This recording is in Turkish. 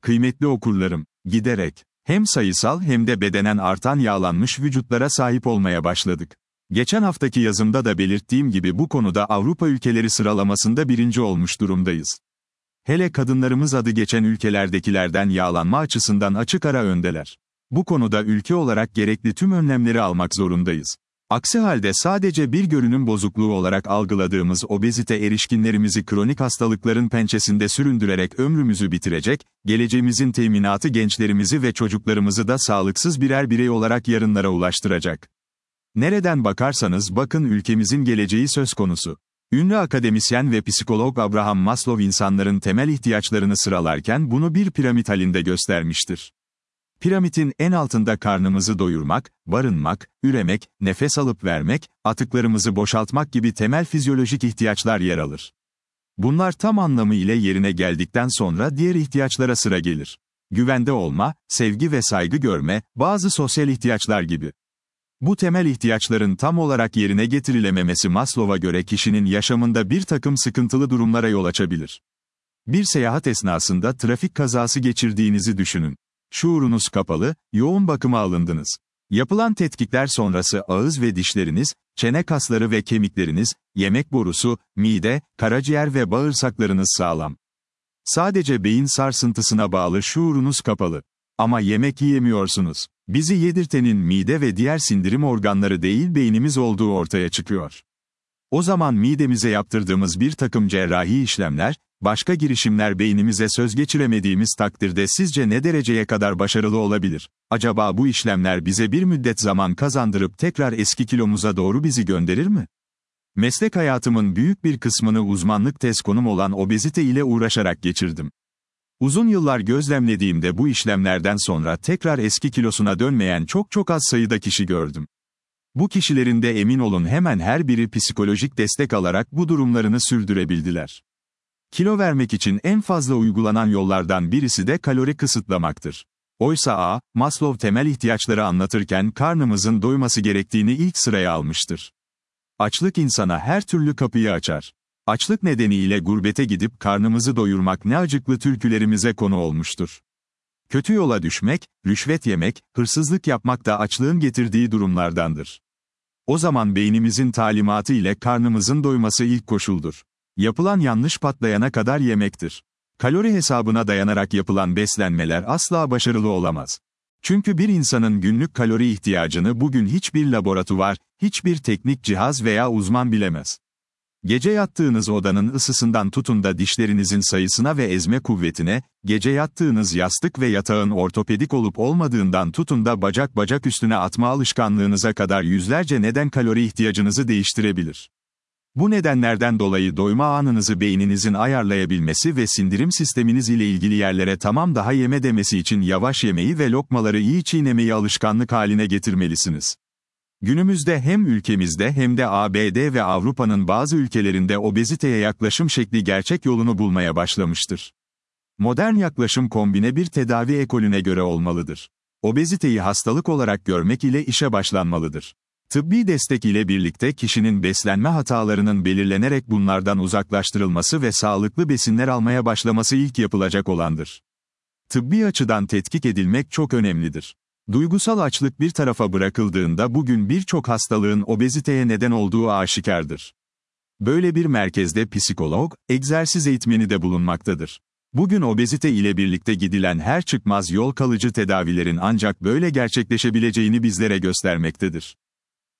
Kıymetli okurlarım, giderek hem sayısal hem de bedenen artan yağlanmış vücutlara sahip olmaya başladık. Geçen haftaki yazımda da belirttiğim gibi bu konuda Avrupa ülkeleri sıralamasında birinci olmuş durumdayız. Hele kadınlarımız adı geçen ülkelerdekilerden yağlanma açısından açık ara öndeler. Bu konuda ülke olarak gerekli tüm önlemleri almak zorundayız. Aksi halde sadece bir görünüm bozukluğu olarak algıladığımız obezite erişkinlerimizi kronik hastalıkların pençesinde süründürerek ömrümüzü bitirecek, geleceğimizin teminatı gençlerimizi ve çocuklarımızı da sağlıksız birer birey olarak yarınlara ulaştıracak. Nereden bakarsanız bakın ülkemizin geleceği söz konusu. Ünlü akademisyen ve psikolog Abraham Maslow insanların temel ihtiyaçlarını sıralarken bunu bir piramit halinde göstermiştir. Piramidin en altında karnımızı doyurmak, barınmak, üremek, nefes alıp vermek, atıklarımızı boşaltmak gibi temel fizyolojik ihtiyaçlar yer alır. Bunlar tam anlamı ile yerine geldikten sonra diğer ihtiyaçlara sıra gelir. Güvende olma, sevgi ve saygı görme, bazı sosyal ihtiyaçlar gibi. Bu temel ihtiyaçların tam olarak yerine getirilememesi Maslow'a göre kişinin yaşamında bir takım sıkıntılı durumlara yol açabilir. Bir seyahat esnasında trafik kazası geçirdiğinizi düşünün. Şuurunuz kapalı, yoğun bakıma alındınız. Yapılan tetkikler sonrası ağız ve dişleriniz, çene kasları ve kemikleriniz, yemek borusu, mide, karaciğer ve bağırsaklarınız sağlam. Sadece beyin sarsıntısına bağlı şuurunuz kapalı. Ama yemek yiyemiyorsunuz. Bizi yedirtenin mide ve diğer sindirim organları değil beynimiz olduğu ortaya çıkıyor. O zaman midemize yaptırdığımız bir takım cerrahi işlemler, başka girişimler beynimize söz geçiremediğimiz takdirde sizce ne dereceye kadar başarılı olabilir? Acaba bu işlemler bize bir müddet zaman kazandırıp tekrar eski kilomuza doğru bizi gönderir mi? Meslek hayatımın büyük bir kısmını uzmanlık tez konum olan obezite ile uğraşarak geçirdim. Uzun yıllar gözlemlediğimde bu işlemlerden sonra tekrar eski kilosuna dönmeyen çok az sayıda kişi gördüm. Bu kişilerin de emin olun hemen her biri psikolojik destek alarak bu durumlarını sürdürebildiler. Kilo vermek için en fazla uygulanan yollardan birisi de kalori kısıtlamaktır. Oysa Maslow temel ihtiyaçları anlatırken karnımızın doyması gerektiğini ilk sıraya almıştır. Açlık insana her türlü kapıyı açar. Açlık nedeniyle gurbete gidip karnımızı doyurmak ne acıklı türkülerimize konu olmuştur. Kötü yola düşmek, rüşvet yemek, hırsızlık yapmak da açlığın getirdiği durumlardandır. O zaman beynimizin talimatı ile karnımızın doyması ilk koşuldur. Yapılan yanlış patlayana kadar yemektir. Kalori hesabına dayanarak yapılan beslenmeler asla başarılı olamaz. Çünkü bir insanın günlük kalori ihtiyacını bugün hiçbir laboratuvar, hiçbir teknik cihaz veya uzman bilemez. Gece yattığınız odanın ısısından tutun da dişlerinizin sayısına ve ezme kuvvetine, gece yattığınız yastık ve yatağın ortopedik olup olmadığından tutun da bacak üstüne atma alışkanlığınıza kadar yüzlerce neden kalori ihtiyacınızı değiştirebilir. Bu nedenlerden dolayı doyma anınızı beyninizin ayarlayabilmesi ve sindirim sisteminiz ile ilgili yerlere tamam daha yeme demesi için yavaş yemeyi ve lokmaları iyi çiğnemeyi alışkanlık haline getirmelisiniz. Günümüzde hem ülkemizde hem de ABD ve Avrupa'nın bazı ülkelerinde obeziteye yaklaşım şekli gerçek yolunu bulmaya başlamıştır. Modern yaklaşım kombine bir tedavi ekolüne göre olmalıdır. Obeziteyi hastalık olarak görmek ile işe başlanmalıdır. Tıbbi destek ile birlikte kişinin beslenme hatalarının belirlenerek bunlardan uzaklaştırılması ve sağlıklı besinler almaya başlaması ilk yapılacak olandır. Tıbbi açıdan tetkik edilmek çok önemlidir. Duygusal açlık bir tarafa bırakıldığında bugün birçok hastalığın obeziteye neden olduğu aşikardır. Böyle bir merkezde psikolog, egzersiz eğitmeni de bulunmaktadır. Bugün obezite ile birlikte gidilen her çıkmaz yol kalıcı tedavilerin ancak böyle gerçekleşebileceğini bizlere göstermektedir.